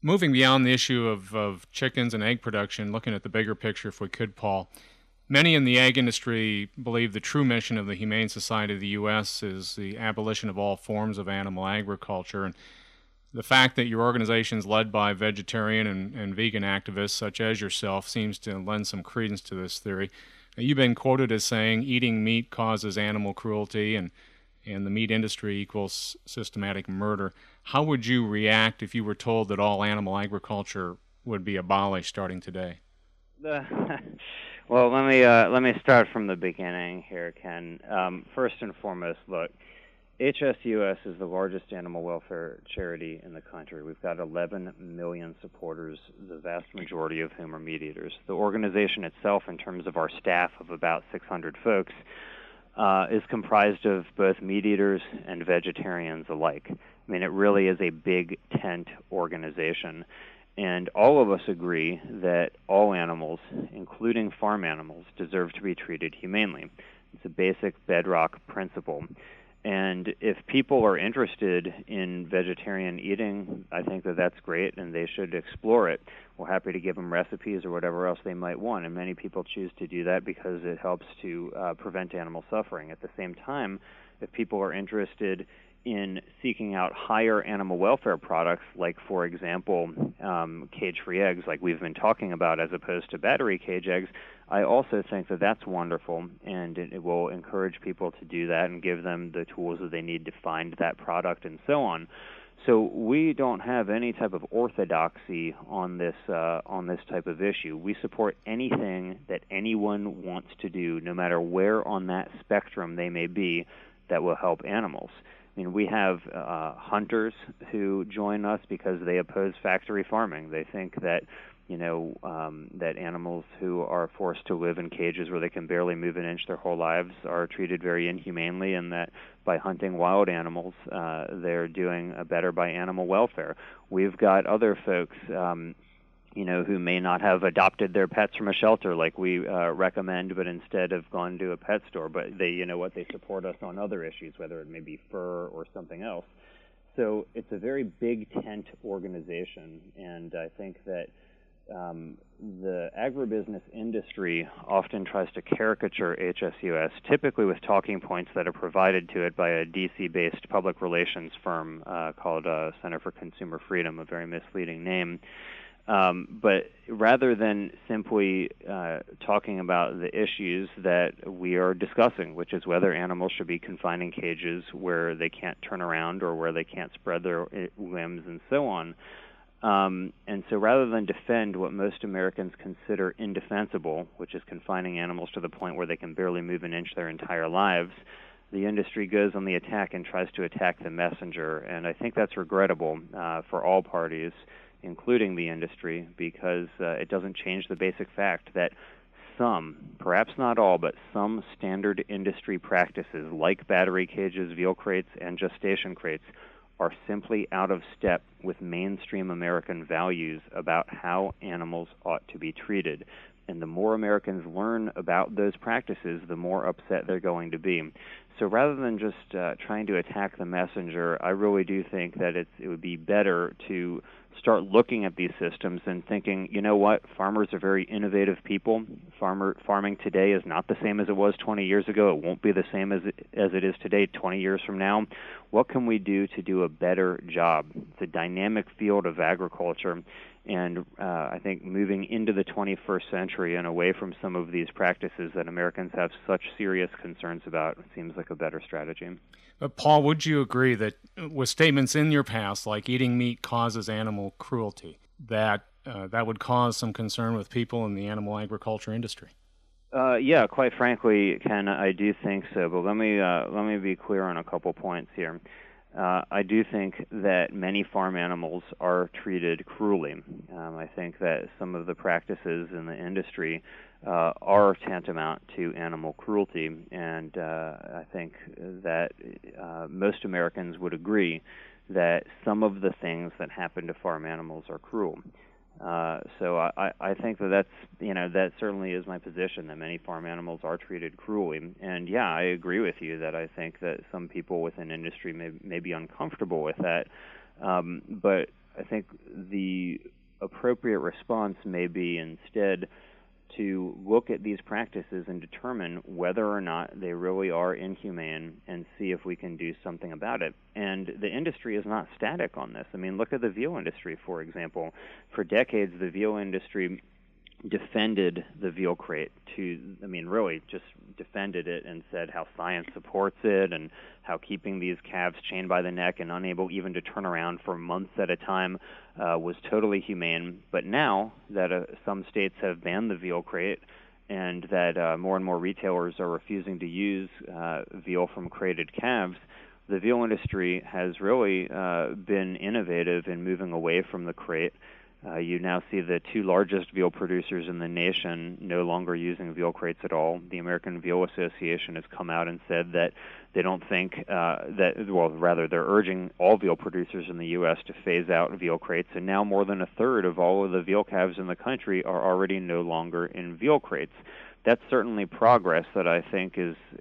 Moving beyond the issue of chickens and egg production, looking at the bigger picture, if we could, Paul, many in the ag industry believe the true mission of the Humane Society of the U.S. is the abolition of all forms of animal agriculture. And the fact that your organization is led by vegetarian and vegan activists such as yourself seems to lend some credence to this theory. Now, you've been quoted as saying eating meat causes animal cruelty and the meat industry equals systematic murder. How would you react if you were told that all animal agriculture would be abolished starting today? Well, let me start from the beginning here, Ken. First and foremost, look, HSUS is the largest animal welfare charity in the country. We've got 11 million supporters, the vast majority of whom are meat eaters. The organization itself, in terms of our staff of about 600 folks, is comprised of both meat eaters and vegetarians alike. I mean, it really is a big tent organization. And all of us agree that all animals, including farm animals, deserve to be treated humanely. It's a basic bedrock principle. And if people are interested in vegetarian eating, I think that that's great, and they should explore it. We're happy to give them recipes or whatever else they might want, and many people choose to do that because it helps to prevent animal suffering. At the same time, if people are interested in seeking out higher animal welfare products, like, for example, cage-free eggs, like we've been talking about, as opposed to battery cage eggs, I also think that that's wonderful, and it will encourage people to do that and give them the tools that they need to find that product and so on. So we don't have any type of orthodoxy on this type of issue. We support anything that anyone wants to do, no matter where on that spectrum they may be, that will help animals. I mean, we have hunters who join us because they oppose factory farming. They think that, that animals who are forced to live in cages where they can barely move an inch their whole lives are treated very inhumanely, and that by hunting wild animals, they're doing better by animal welfare. We've got other folks who may not have adopted their pets from a shelter like we recommend, but instead have gone to a pet store. But they support us on other issues, whether it may be fur or something else. So it's a very big tent organization, and I think that the agribusiness industry often tries to caricature HSUS, typically with talking points that are provided to it by a DC-based public relations firm called Center for Consumer Freedom, a very misleading name. But rather than simply talking about the issues that we are discussing, which is whether animals should be confined in cages where they can't turn around or where they can't spread their limbs and so on, and so rather than defend what most Americans consider indefensible, which is confining animals to the point where they can barely move an inch their entire lives, the industry goes on the attack and tries to attack the messenger. And I think that's regrettable for all parties, including the industry, because it doesn't change the basic fact that some, perhaps not all, but some standard industry practices like battery cages, veal crates, and gestation crates are simply out of step with mainstream American values about how animals ought to be treated. And the more Americans learn about those practices, the more upset they're going to be. So rather than just trying to attack the messenger, I really do think that it would be better to start looking at these systems and thinking, you know what, farmers are very innovative people. Farming today is not the same as it was 20 years ago. It won't be the same as it is today 20 years from now. What can we do to do a better job? It's a dynamic field of agriculture, and I think moving into the 21st century and away from some of these practices that Americans have such serious concerns about seems like a better strategy. But Paul, would you agree that with statements in your past, like eating meat causes animal cruelty, that that would cause some concern with people in the animal agriculture industry? Yeah, quite frankly, Ken, I do think so. But let me be clear on a couple points here. I do think that many farm animals are treated cruelly. I think that some of the practices in the industry are tantamount to animal cruelty, and I think that most Americans would agree that some of the things that happen to farm animals are cruel. So I think that certainly is my position, that many farm animals are treated cruelly. And yeah, I agree with you that I think that some people within industry may be uncomfortable with that. But I think the appropriate response may be instead to look at these practices and determine whether or not they really are inhumane and see if we can do something about it. And the industry is not static on this. I mean, look at the veal industry, for example. For decades, the veal industry defended the veal crate really just defended it and said how science supports it and how keeping these calves chained by the neck and unable even to turn around for months at a time was totally humane. But now that some states have banned the veal crate and that more and more retailers are refusing to use veal from crated calves, the veal industry has really been innovative in moving away from the crate. You now see the two largest veal producers in the nation no longer using veal crates at all. The American Veal Association has come out and said that they don't think they're urging all veal producers in the U.S. to phase out veal crates, and now more than a third of all of the veal calves in the country are already no longer in veal crates. That's certainly progress that I think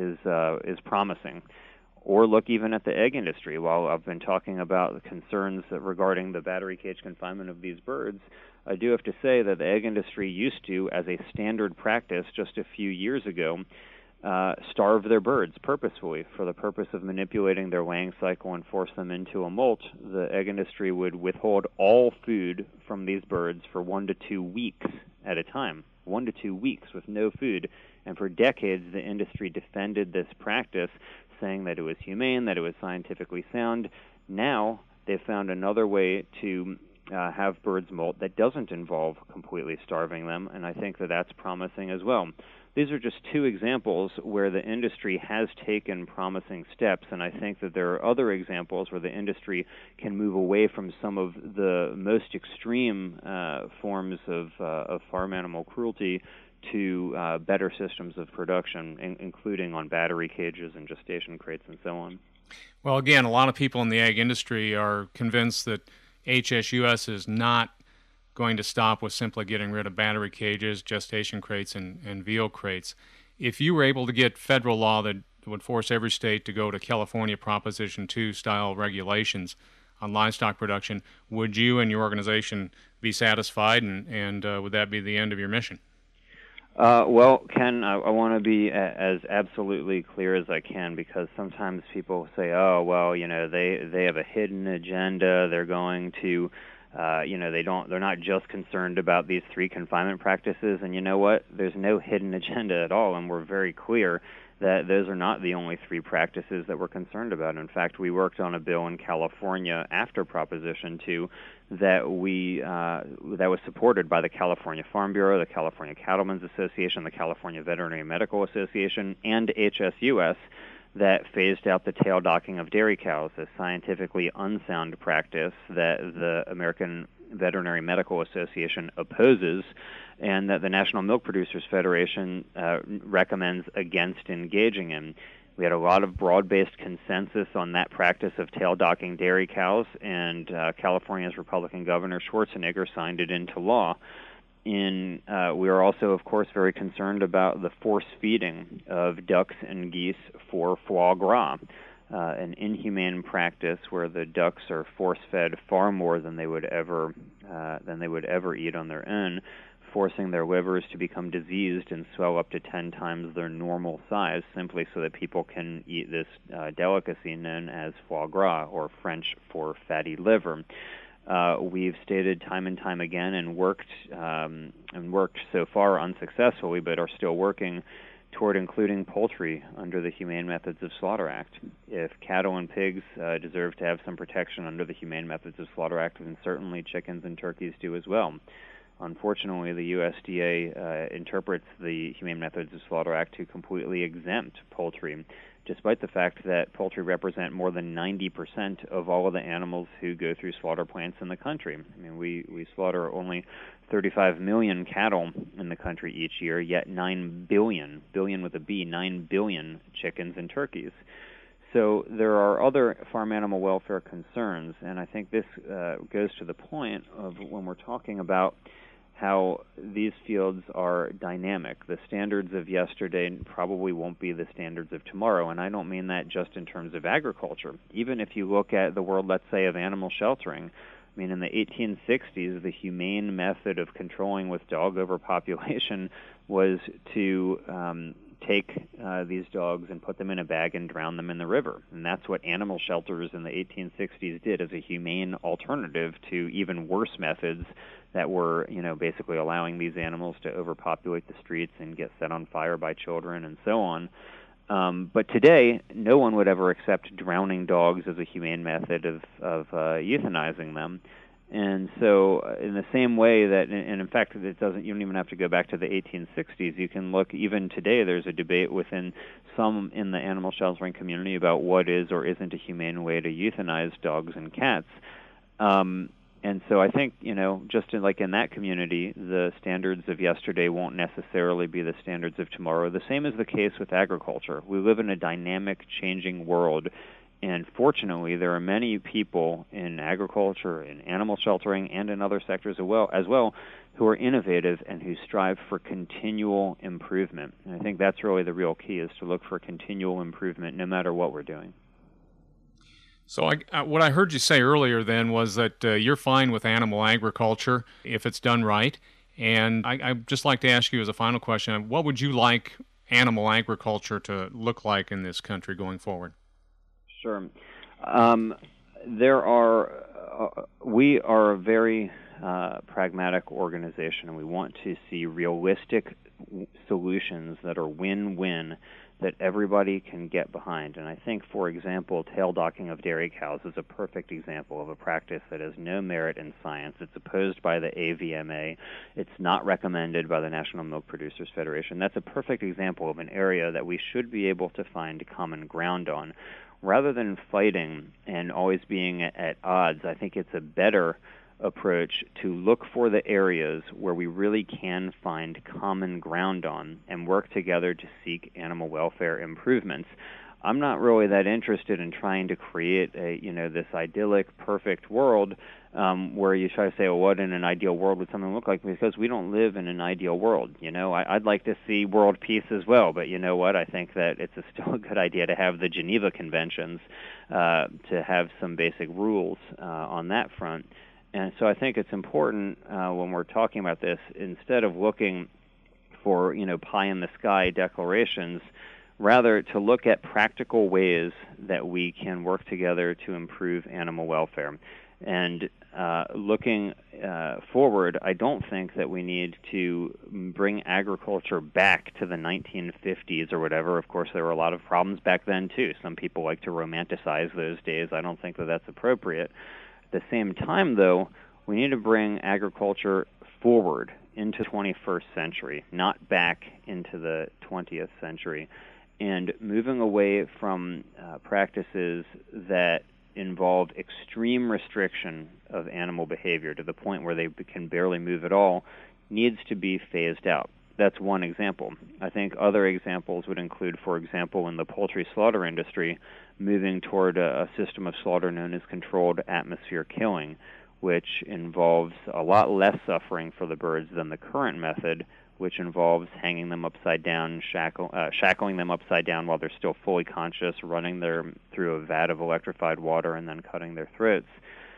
is promising. Or look even at the egg industry. While I've been talking about the concerns regarding the battery cage confinement of these birds, I do have to say that the egg industry used to, as a standard practice just a few years ago, starve their birds purposefully for the purpose of manipulating their laying cycle and force them into a molt. The egg industry would withhold all food from these birds for 1 to 2 weeks at a time. 1 to 2 weeks with no food. And for decades, the industry defended this practice, saying that it was humane, that it was scientifically sound. Now they've found another way to have birds molt that doesn't involve completely starving them, and I think that that's promising as well. These are just two examples where the industry has taken promising steps, and I think that there are other examples where the industry can move away from some of the most extreme forms of farm animal cruelty to better systems of production, including on battery cages and gestation crates and so on. Well, again, a lot of people in the ag industry are convinced that HSUS is not going to stop with simply getting rid of battery cages, gestation crates, and veal crates. If you were able to get federal law that would force every state to go to California Proposition 2 style regulations on livestock production, would you and your organization be satisfied, and would that be the end of your mission? Well, Ken, I want to be as absolutely clear as I can, because sometimes people say, "Oh, well, they have a hidden agenda. They're going to, they're not just concerned about these 3 confinement practices." And you know what? There's no hidden agenda at all, and we're very clear that those are not the only 3 practices that we're concerned about. In fact, we worked on a bill in California after Proposition 2 that was supported by the California Farm Bureau, the California Cattlemen's Association, the California Veterinary Medical Association, and HSUS, that phased out the tail docking of dairy cows, a scientifically unsound practice that the American Veterinary Medical Association opposes, and that the National Milk Producers Federation recommends against engaging in. We had a lot of broad-based consensus on that practice of tail docking dairy cows, and California's Republican Governor Schwarzenegger signed it into law. We are also, of course, very concerned about the force feeding of ducks and geese for foie gras, an inhumane practice where the ducks are force-fed far more than they would ever eat on their own, forcing their livers to become diseased and swell up to 10 times their normal size, simply so that people can eat this delicacy known as foie gras, or French for fatty liver. We've stated time and time again and worked so far unsuccessfully, but are still working toward including poultry under the Humane Methods of Slaughter Act. If cattle and pigs deserve to have some protection under the Humane Methods of Slaughter Act, then certainly chickens and turkeys do as well. Unfortunately, the USDA interprets the Humane Methods of Slaughter Act to completely exempt poultry, despite the fact that poultry represent more than 90% of all of the animals who go through slaughter plants in the country. I mean, we slaughter only 35 million cattle in the country each year, yet 9 billion with a B, 9 billion chickens and turkeys. So there are other farm animal welfare concerns, and I think this goes to the point of when we're talking about how these fields are dynamic. The standards of yesterday probably won't be the standards of tomorrow, and I don't mean that just in terms of agriculture. Even if you look at the world, let's say, of animal sheltering, I mean, in the 1860s, the humane method of controlling with dog overpopulation was to take these dogs and put them in a bag and drown them in the river. And that's what animal shelters in the 1860s did as a humane alternative to even worse methods that were, basically allowing these animals to overpopulate the streets and get set on fire by children and so on. But today, no one would ever accept drowning dogs as a humane method of euthanizing them. And so, in the same way that, and in fact, you don't even have to go back to the 1860s. You can look, even today, there's a debate within some in the animal sheltering community about what is or isn't a humane way to euthanize dogs and cats. And so I think, just like in that community, the standards of yesterday won't necessarily be the standards of tomorrow. The same is the case with agriculture. We live in a dynamic, changing world. And fortunately, there are many people in agriculture, in animal sheltering, and in other sectors as well, who are innovative and who strive for continual improvement. And I think that's really the real key, is to look for continual improvement no matter what we're doing. So what I heard you say earlier then was that you're fine with animal agriculture if it's done right. And I'd just like to ask you as a final question, what would you like animal agriculture to look like in this country going forward? Sure. We are a very pragmatic organization, and we want to see realistic solutions that are win-win, that everybody can get behind. And I think, for example, tail docking of dairy cows is a perfect example of a practice that has no merit in science. It's opposed by the AVMA. It's not recommended by the National Milk Producers Federation. That's a perfect example of an area that we should be able to find common ground on. Rather than fighting and always being at odds, I think it's a better approach to look for the areas where we really can find common ground on and work together to seek animal welfare improvements. I'm not really that interested in trying to create this idyllic, perfect world where you try to say, well, what in an ideal world would something look like? Because we don't live in an ideal world. I'd like to see world peace as well, but you know what? I think that it's still a good idea to have the Geneva Conventions, to have some basic rules on that front. And so I think it's important when we're talking about this, instead of looking for, pie-in-the-sky declarations, rather to look at practical ways that we can work together to improve animal welfare. And looking forward, I don't think that we need to bring agriculture back to the 1950s or whatever. Of course, there were a lot of problems back then, too. Some people like to romanticize those days. I don't think that that's appropriate. At the same time, though, we need to bring agriculture forward into the 21st century, not back into the 20th century, and moving away from practices that involve extreme restriction of animal behavior to the point where they can barely move at all needs to be phased out. That's one example. I think other examples would include, for example, in the poultry slaughter industry, moving toward a system of slaughter known as controlled atmosphere killing, which involves a lot less suffering for the birds than the current method, which involves hanging them upside down, shackling them upside down while they're still fully conscious, running them through a vat of electrified water, and then cutting their throats.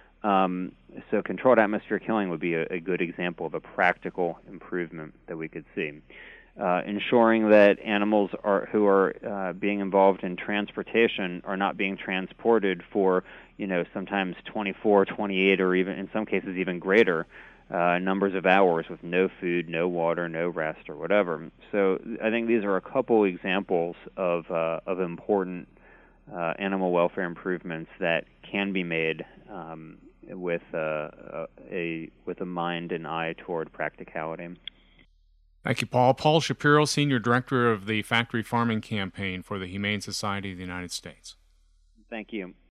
So controlled atmosphere killing would be a good example of a practical improvement that we could see. Ensuring that animals who are being involved in transportation are not being transported for, sometimes 24, 28, or even in some cases even greater numbers of hours with no food, no water, no rest, or whatever. So I think these are a couple examples of important animal welfare improvements that can be made with a mind and eye toward practicality. Thank you, Paul. Paul Shapiro, Senior Director of the Factory Farming Campaign for the Humane Society of the United States. Thank you.